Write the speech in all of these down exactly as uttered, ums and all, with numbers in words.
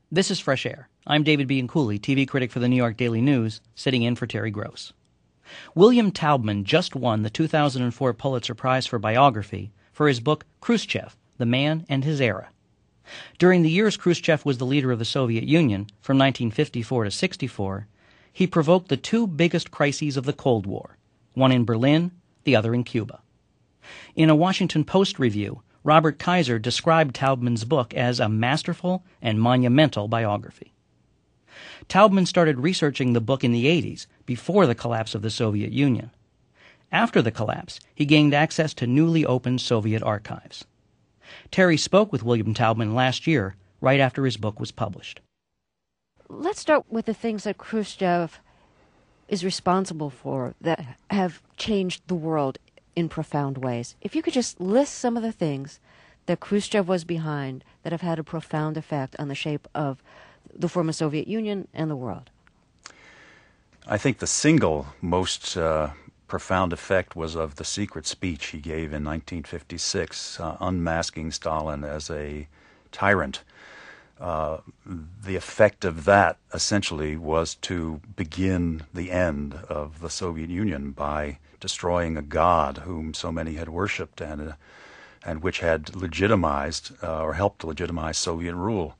This is Fresh Air. I'm David Bianculli, T V critic for the New York Daily News, sitting in for Terry Gross. William Taubman just won the two thousand four Pulitzer Prize for Biography for his book Khrushchev, The Man and His Era. During the years Khrushchev was the leader of the Soviet Union, from nineteen fifty-four to sixty-four, he provoked the two biggest crises of the Cold War, one in Berlin, the other in Cuba. In a Washington Post review, Robert Kaiser described Taubman's book as a masterful and monumental biography. Taubman started researching the book in the eighties, before the collapse of the Soviet Union. After the collapse, he gained access to newly opened Soviet archives. Terry spoke with William Taubman last year, right after his book was published. Let's start with the things that Khrushchev is responsible for that have changed the world in profound ways. If you could just list some of the things that Khrushchev was behind that have had a profound effect on the shape of the former Soviet Union and the world. I think the single most uh, profound effect was of the secret speech he gave in nineteen fifty-six, uh, unmasking Stalin as a tyrant. Uh, the effect of that essentially was to begin the end of the Soviet Union by destroying a god whom so many had worshipped and uh, and which had legitimized uh, or helped legitimize Soviet rule.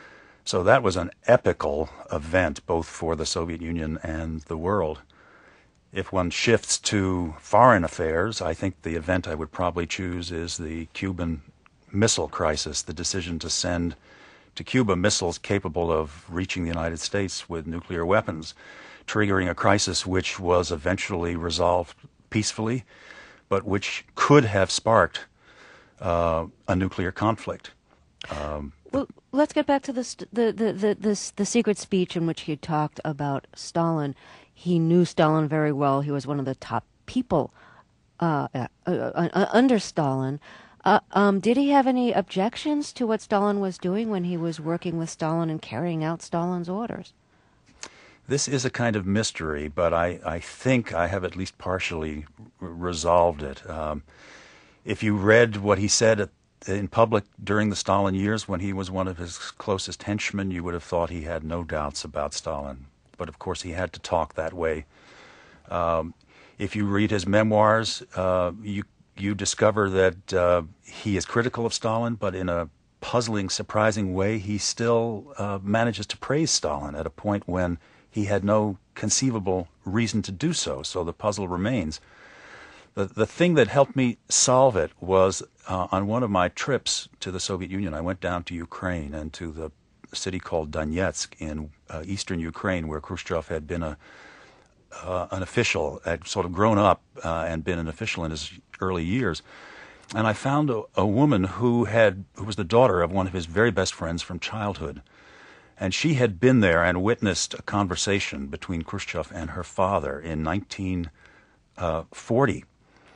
So that was an epical event both for the Soviet Union and the world. If one shifts to foreign affairs, I think the event I would probably choose is the Cuban Missile Crisis, the decision to send to Cuba missiles capable of reaching the United States with nuclear weapons, triggering a crisis which was eventually resolved peacefully, but which could have sparked uh, a nuclear conflict. Um, well, let's get back to the, st- the, the, the, the, the secret speech in which he talked about Stalin. He knew Stalin very well. He was one of the top people uh, uh, uh, uh, under Stalin. Uh, um, did he have any objections to what Stalin was doing when he was working with Stalin and carrying out Stalin's orders? This is a kind of mystery, but I, I think I have at least partially r- resolved it. Um, if you read what he said at, in public during the Stalin years when he was one of his closest henchmen, you would have thought he had no doubts about Stalin. But of course he had to talk that way. Um, if you read his memoirs, uh, you you discover that uh, he is critical of Stalin, but in a puzzling, surprising way, he still uh, manages to praise Stalin at a point when he had no conceivable reason to do so. So the puzzle remains. The, the thing that helped me solve it was uh, on one of my trips to the Soviet Union, I went down to Ukraine and to the city called Donetsk in uh, eastern Ukraine, where Khrushchev had been a uh, an official, had sort of grown up uh, and been an official in his early years. And I found a, a woman who had who was the daughter of one of his very best friends from childhood. And she had been there and witnessed a conversation between Khrushchev and her father in nineteen forty,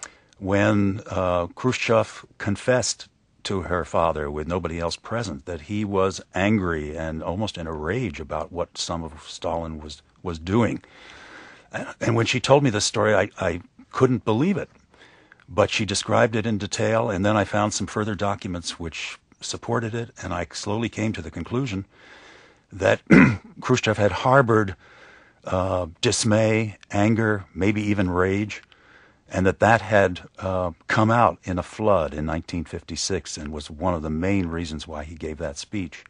when uh, Khrushchev confessed to her father, with nobody else present, that he was angry and almost in a rage about what some of Stalin was, was doing. And, and when she told me this story, I, I couldn't believe it. But she described it in detail, and then I found some further documents which supported it, and I slowly came to the conclusion that Khrushchev had harbored uh, dismay, anger, maybe even rage, and that that had uh, come out in a flood in nineteen fifty-six and was one of the main reasons why he gave that speech.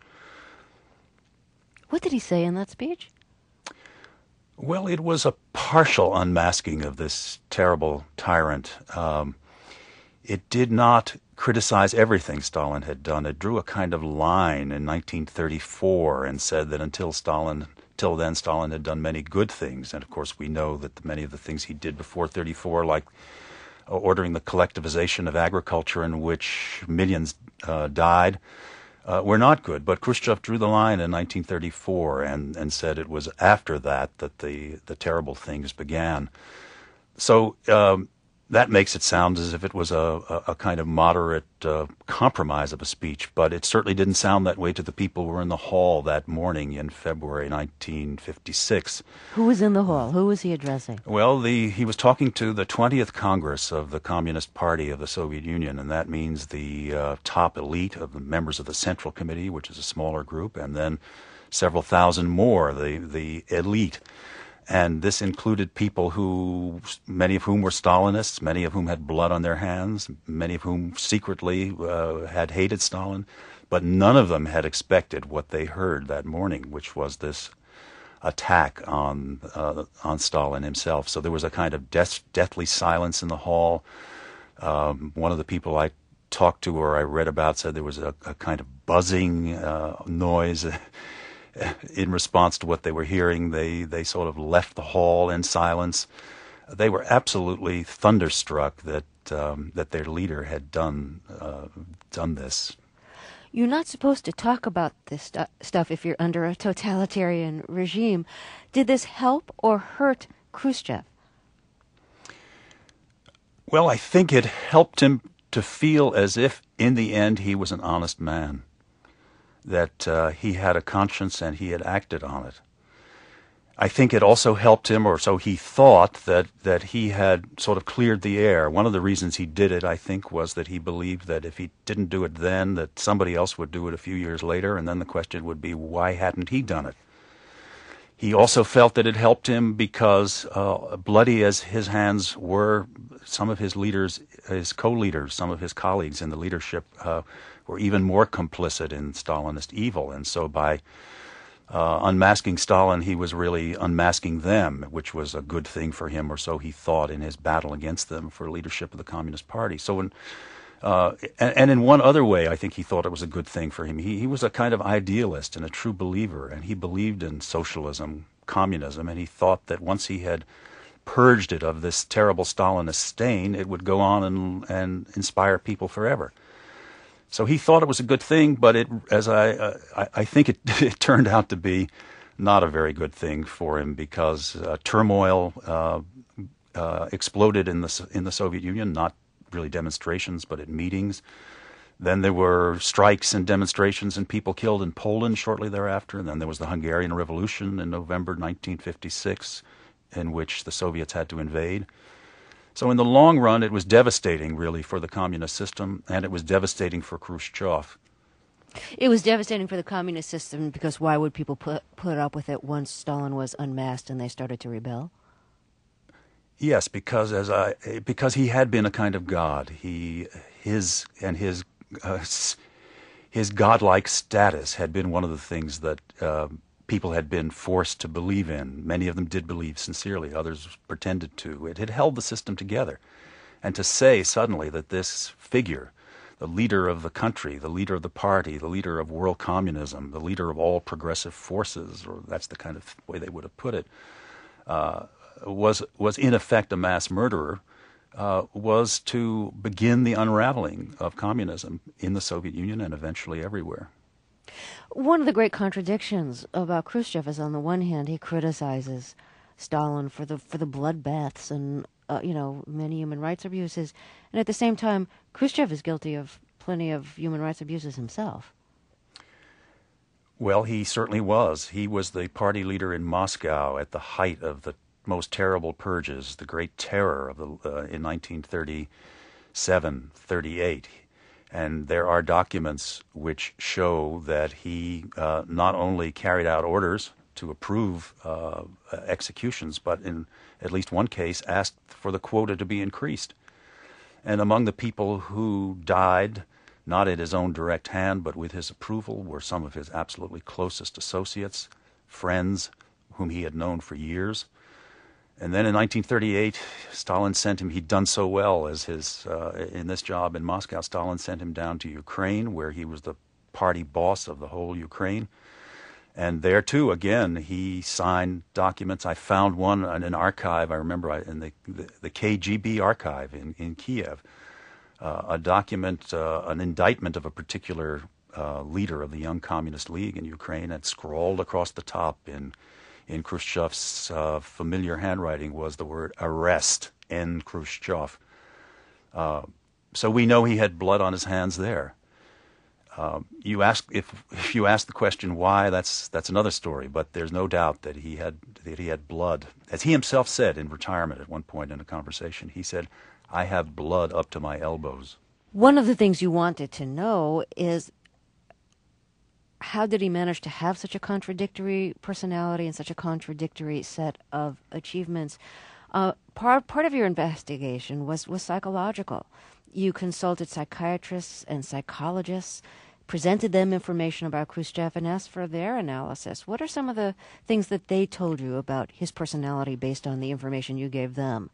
What did he say in that speech? Well, it was a partial unmasking of this terrible tyrant. Um, it did not criticize everything Stalin had done. It drew a kind of line in nineteen thirty-four and said that until Stalin, till then, Stalin had done many good things. And of course, we know that many of the things he did before thirty-four, like ordering the collectivization of agriculture in which millions uh, died, uh, were not good. But Khrushchev drew the line in nineteen thirty-four and, and said it was after that that the, the terrible things began. So um, that makes it sound as if it was a, a, a kind of moderate uh, compromise of a speech, but it certainly didn't sound that way to the people who were in the hall that morning in February nineteen fifty-six. Who was in the hall? Who was he addressing? Well, the, he was talking to the twentieth Congress of the Communist Party of the Soviet Union, and that means the uh, top elite of the members of the Central Committee, which is a smaller group, and then several thousand more, the, the elite. And this included people who, many of whom were Stalinists, many of whom had blood on their hands, many of whom secretly uh, had hated Stalin, but none of them had expected what they heard that morning, which was this attack on uh, on Stalin himself. So there was a kind of death, deathly silence in the hall. Um, one of the people I talked to or I read about said there was a, a kind of buzzing uh, noise. In response to what they were hearing, they, they sort of left the hall in silence. They were absolutely thunderstruck that um, that their leader had done uh, done this. You're not supposed to talk about this stu- stuff if you're under a totalitarian regime. Did this help or hurt Khrushchev? Well, I think it helped him to feel as if, in the end, he was an honest man, that uh, he had a conscience and he had acted on it. I think it also helped him, or so he thought, that, that he had sort of cleared the air. One of the reasons he did it, I think, was that he believed that if he didn't do it then, that somebody else would do it a few years later, and then the question would be, why hadn't he done it? He also felt that it helped him because, uh, bloody as his hands were, some of his leaders, his co-leaders, some of his colleagues in the leadership uh, were even more complicit in Stalinist evil. And so by uh, unmasking Stalin, he was really unmasking them, which was a good thing for him, or so he thought in his battle against them for leadership of the Communist Party. So when Uh, and, and in one other way, I think he thought it was a good thing for him. He, he was a kind of idealist and a true believer, and he believed in socialism, communism, and he thought that once he had purged it of this terrible Stalinist stain, it would go on and, and inspire people forever. So he thought it was a good thing, but it, as I, uh, I, I think it, it turned out to be not a very good thing for him, because uh, turmoil uh, uh, exploded in the in the Soviet Union, not really demonstrations, but at meetings. Then there were strikes and demonstrations and people killed in Poland shortly thereafter. And then there was the Hungarian Revolution in November nineteen fifty-six, in which the Soviets had to invade. So in the long run, it was devastating, really, for the communist system, and it was devastating for Khrushchev. It was devastating for the communist system, because why would people put, put up with it once Stalin was unmasked and they started to rebel? Yes, because as I because he had been a kind of god. He his and his uh, his godlike status had been one of the things that uh, people had been forced to believe in. Many of them did believe sincerely. Others pretended to. It had held the system together, and to say suddenly that this figure, the leader of the country, the leader of the party, the leader of world communism, the leader of all progressive forces, or that's the kind of way they would have put it, Uh, was was in effect a mass murderer, uh, was to begin the unraveling of communism in the Soviet Union and eventually everywhere. One of the great contradictions about Khrushchev is, on the one hand, he criticizes Stalin for the for the bloodbaths and uh, you know many human rights abuses, and at the same time, Khrushchev is guilty of plenty of human rights abuses himself. Well, he certainly was. He was the party leader in Moscow at the height of the most terrible purges, the Great Terror of the uh, in nineteen thirty-seven, thirty-eight, and there are documents which show that he uh, not only carried out orders to approve uh, executions, but in at least one case asked for the quota to be increased. And among the people who died, not at his own direct hand, but with his approval, were some of his absolutely closest associates, friends whom he had known for years. And then in nineteen thirty-eight, Stalin sent him, he'd done so well as his uh, in this job in Moscow, Stalin sent him down to Ukraine, where he was the party boss of the whole Ukraine. And there, too, again, he signed documents. I found one in an archive, I remember, in the, the, the K G B archive in, in Kiev, uh, a document, uh, an indictment of a particular uh, leader of the Young Communist League in Ukraine, and scrawled across the top in in Khrushchev's uh, familiar handwriting was the word "arrest" in Khrushchev. Uh, so we know he had blood on his hands there. Uh, you ask if, if you ask the question why, that's that's another story. But there's no doubt that he had that he had blood, as he himself said in retirement at one point in a conversation. He said, "I have blood up to my elbows." One of the things you wanted to know is, how did he manage to have such a contradictory personality and such a contradictory set of achievements? Uh, part part of your investigation was was psychological. You consulted psychiatrists and psychologists, presented them information about Khrushchev, and asked for their analysis. What are some of the things that they told you about his personality based on the information you gave them?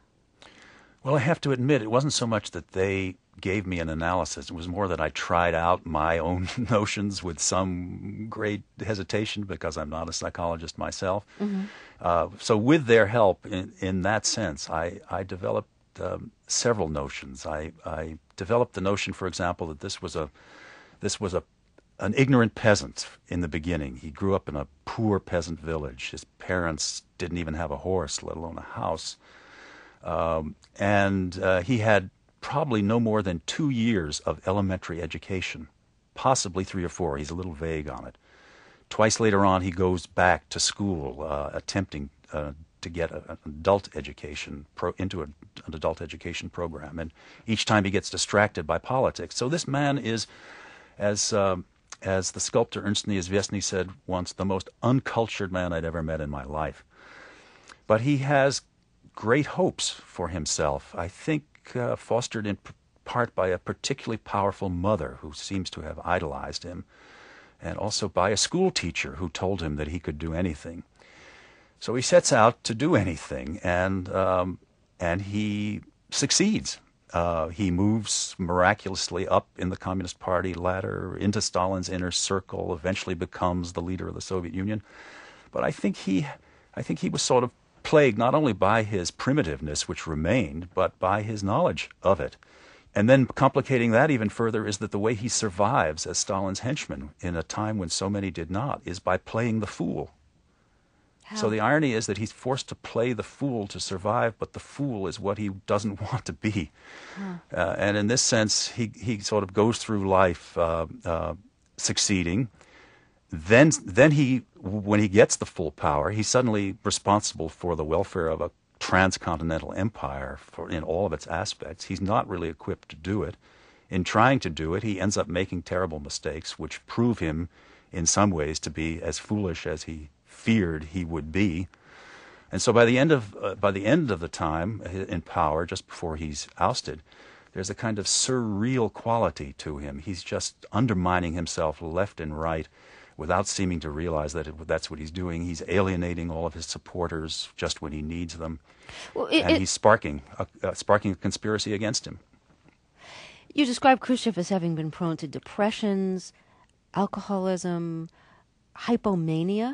Well, I have to admit, it wasn't so much that they gave me an analysis. It was more that I tried out my own notions with some great hesitation because I'm not a psychologist myself. Mm-hmm. Uh, so with their help, in, in that sense, I, I developed um, several notions. I, I developed the notion, for example, that this was a this was a an ignorant peasant in the beginning. He grew up in a poor peasant village. His parents didn't even have a horse, let alone a house. Um, and uh, he had probably no more than two years of elementary education, possibly three or four. He's a little vague on it. Twice later on, he goes back to school, uh, attempting uh, to get a, an adult education pro, into a, an adult education program, and each time he gets distracted by politics. So this man is, as um, as the sculptor Ernst Niezviesny said once, the most uncultured man I'd ever met in my life. But he has great hopes for himself, I think uh, fostered in p- part by a particularly powerful mother who seems to have idolized him, and also by a school teacher who told him that he could do anything. So he sets out to do anything, and um, and he succeeds. Uh, he moves miraculously up in the Communist Party ladder, into Stalin's inner circle, eventually becomes the leader of the Soviet Union. But I think he, I think he was sort of plagued not only by his primitiveness, which remained, but by his knowledge of it. And then complicating that even further is that the way he survives as Stalin's henchman in a time when so many did not is by playing the fool. How? So the irony is that he's forced to play the fool to survive, but the fool is what he doesn't want to be. Huh. Uh, and in this sense, he, he sort of goes through life uh, uh, succeeding. Then, then he, when he gets the full power, he's suddenly responsible for the welfare of a transcontinental empire for, in all of its aspects. He's not really equipped to do it. In trying to do it, he ends up making terrible mistakes, which prove him, in some ways, to be as foolish as he feared he would be. And so, by the end of uh, by the end of the time in power, just before he's ousted, there's a kind of surreal quality to him. He's just undermining himself left and right, without seeming to realize that it, that's what he's doing. He's alienating all of his supporters just when he needs them. Well, it, and it, he's sparking a, uh, sparking a conspiracy against him. You describe Khrushchev as having been prone to depressions, alcoholism, hypomania.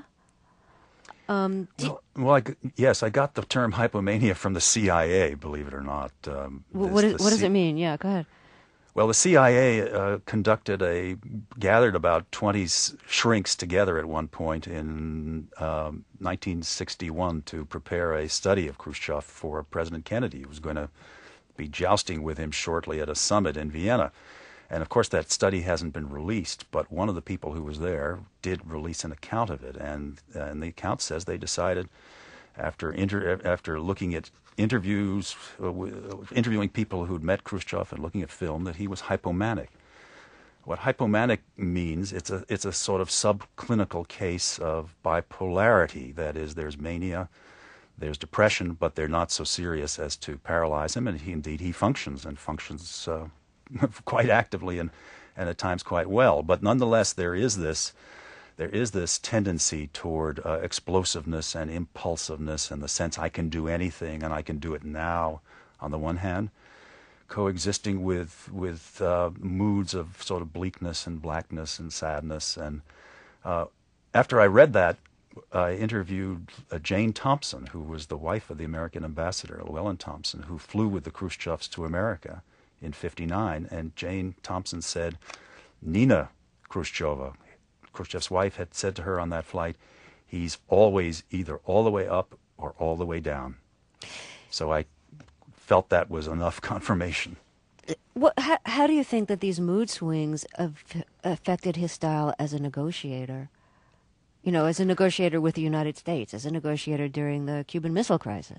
Um, well, well I, yes, I got the term hypomania from the C I A, believe it or not. Um, what, is, what does C- it mean? Yeah, go ahead. Well, the C I A uh, conducted a, gathered about twenty shrinks together at one point in um, nineteen sixty-one to prepare a study of Khrushchev for President Kennedy, who was going to be jousting with him shortly at a summit in Vienna. And of course that study hasn't been released, but one of the people who was there did release an account of it. And, uh, and the account says they decided, after inter- after looking at interviews, uh, w- interviewing people who'd met Khrushchev and looking at film, that he was hypomanic. What hypomanic means, it's a it's a sort of subclinical case of bipolarity. That is, there's mania, there's depression, but they're not so serious as to paralyze him, and he, indeed he functions, and functions uh, quite actively and, and at times quite well. But nonetheless, there is this There is this tendency toward uh, explosiveness and impulsiveness and the sense I can do anything and I can do it now, on the one hand, coexisting with with uh, moods of sort of bleakness and blackness and sadness. And uh, after I read that, I interviewed uh, Jane Thompson, who was the wife of the American ambassador, Llewellyn Thompson, who flew with the Khrushchevs to America in fifty-nine. And Jane Thompson said, Nina Khrushcheva, Khrushchev's wife, had said to her on that flight, he's always either all the way up or all the way down. So I felt that was enough confirmation. What, how, how do you think that these mood swings have affected his style as a negotiator? You know, as a negotiator with the United States, as a negotiator during the Cuban Missile Crisis.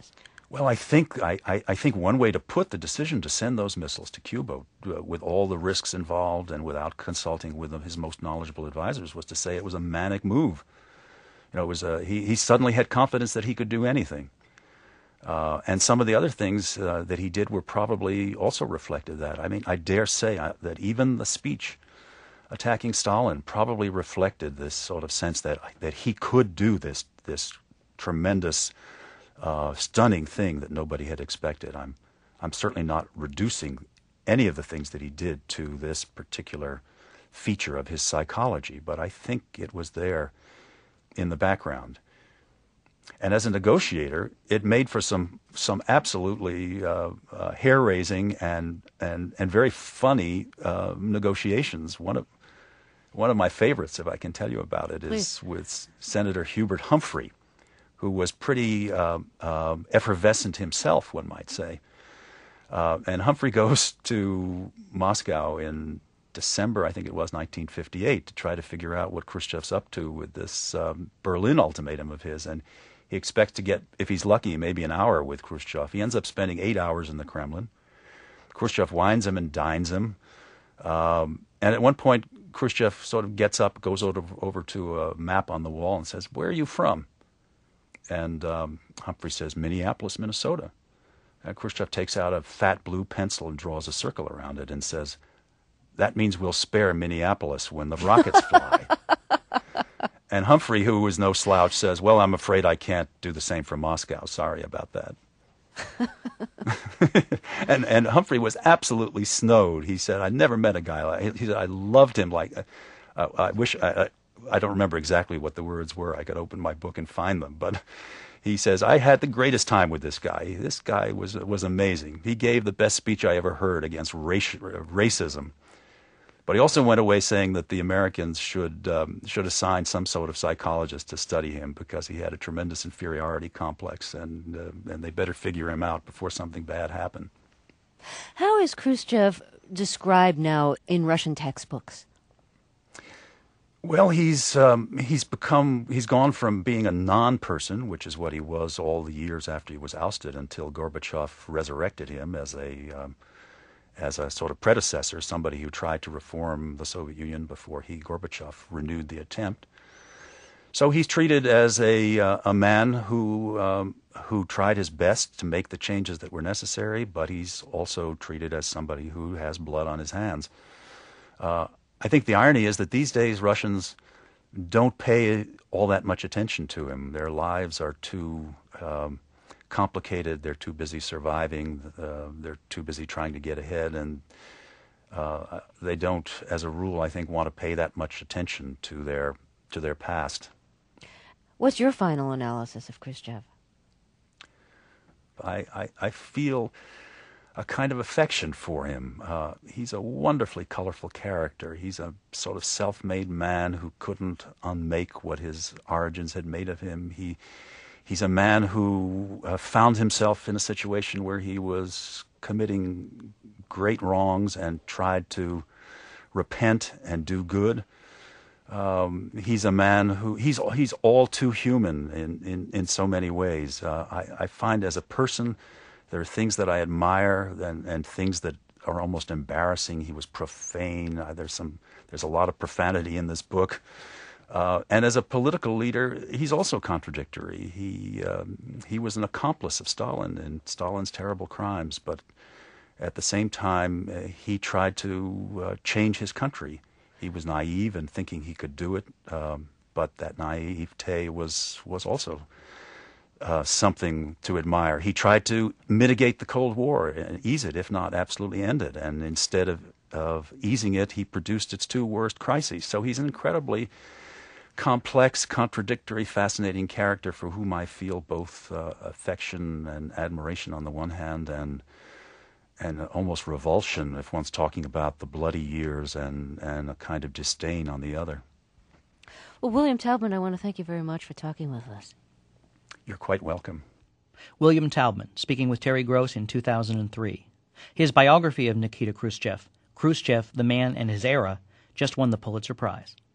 Well, I think I, I, I think one way to put the decision to send those missiles to Cuba, uh, with all the risks involved and without consulting with his most knowledgeable advisors, was to say it was a manic move. You know, it was a, he he suddenly had confidence that he could do anything, uh, and some of the other things uh, that he did were probably also reflected that. I mean, I dare say I, that even the speech attacking Stalin probably reflected this sort of sense that that he could do this this tremendous. Uh, stunning thing that nobody had expected. I'm, I'm certainly not reducing any of the things that he did to this particular feature of his psychology, but I think it was there in the background. And as a negotiator, it made for some some absolutely uh, uh, hair-raising and and and very funny uh, negotiations. One of one of my favorites, if I can tell you about it, is Please. with Senator Hubert Humphrey, who was pretty uh, uh, effervescent himself, one might say. Uh, and Humphrey goes to Moscow in December, I think it was, nineteen fifty-eight, to try to figure out what Khrushchev's up to with this um, Berlin ultimatum of his. And he expects to get, if he's lucky, maybe an hour with Khrushchev. He ends up spending eight hours in the Kremlin. Khrushchev wines him and dines him. Um, and at one point, Khrushchev sort of gets up, goes over, over to a map on the wall and says, "Where are you from?" And um, Humphrey says, "Minneapolis, Minnesota." And Khrushchev takes out a fat blue pencil and draws a circle around it and says, "That means we'll spare Minneapolis when the rockets fly." And Humphrey, who was no slouch, says, "Well, I'm afraid I can't do the same for Moscow. Sorry about that." and and Humphrey was absolutely snowed. He said, "I never met a guy like." He said, "I loved him like. Uh, I wish I, I I don't remember exactly what the words were. I could open my book and find them, but." He says, "I had the greatest time with this guy. This guy was was amazing. He gave the best speech I ever heard against race, racism." But he also went away saying that the Americans should um, should assign some sort of psychologist to study him because he had a tremendous inferiority complex, and uh, and they better figure him out before something bad happened. How is Khrushchev described now in Russian textbooks? Well, he's um, he's become he's gone from being a non-person, which is what he was all the years after he was ousted, until Gorbachev resurrected him as a um, as a sort of predecessor, somebody who tried to reform the Soviet Union before he, Gorbachev, renewed the attempt. So he's treated as a uh, a man who um, who tried his best to make the changes that were necessary, but he's also treated as somebody who has blood on his hands. Uh, I think the irony is that these days Russians don't pay all that much attention to him. Their lives are too um, complicated. They're too busy surviving. Uh, they're too busy trying to get ahead, and uh, they don't, as a rule, I think, want to pay that much attention to their to their past. What's your final analysis of Khrushchev? I I, I feel a kind of affection for him. Uh, he's a wonderfully colorful character. He's a sort of self-made man who couldn't unmake what his origins had made of him. He, he's a man who uh, found himself in a situation where he was committing great wrongs and tried to repent and do good. Um, he's a man who, he's he's all too human in, in, in so many ways. Uh, I, I find as a person, there are things that I admire and, and things that are almost embarrassing. He was profane. Uh, there's some. There's a lot of profanity in this book. Uh, and as a political leader, he's also contradictory. He um, he was an accomplice of Stalin and Stalin's terrible crimes, but at the same time, uh, he tried to uh, change his country. He was naive and thinking he could do it, um, but that naivete was was also Uh, something to admire. He tried to mitigate the Cold War and ease it, if not absolutely end it. And instead of, of easing it, he produced its two worst crises. So he's an incredibly complex, contradictory, fascinating character for whom I feel both uh, affection and admiration on the one hand, and and almost revulsion if one's talking about the bloody years, and, and a kind of disdain on the other. Well, William Taubman, I want to thank you very much for talking with us. You're quite welcome. William Taubman, speaking with Terry Gross in two thousand three. His biography of Nikita Khrushchev, Khrushchev, the Man and His Era, just won the Pulitzer Prize.